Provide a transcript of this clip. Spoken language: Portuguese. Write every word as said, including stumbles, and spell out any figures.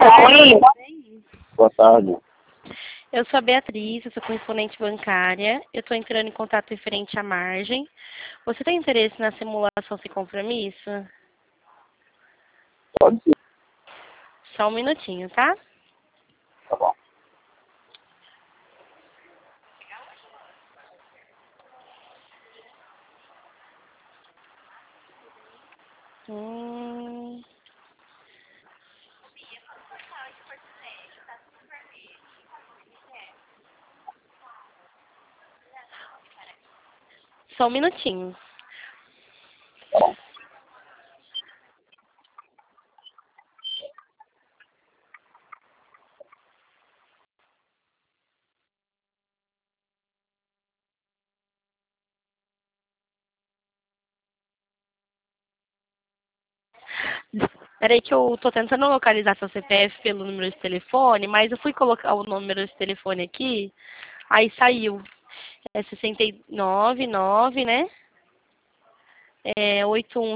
tarde. Boa tarde. Eu sou a Beatriz, eu sou correspondente bancária. Eu estou entrando em contato referente à margem. Você tem interesse na simulação sem compromisso? Pode ser. Só um minutinho, tá? Tá bom. Hum... Só um minutinho. Tá bom. Peraí que eu tô tentando localizar seu C P F pelo número de telefone, mas eu fui colocar o número de telefone aqui, aí saiu. É sessenta e nove, nove, né? É oito um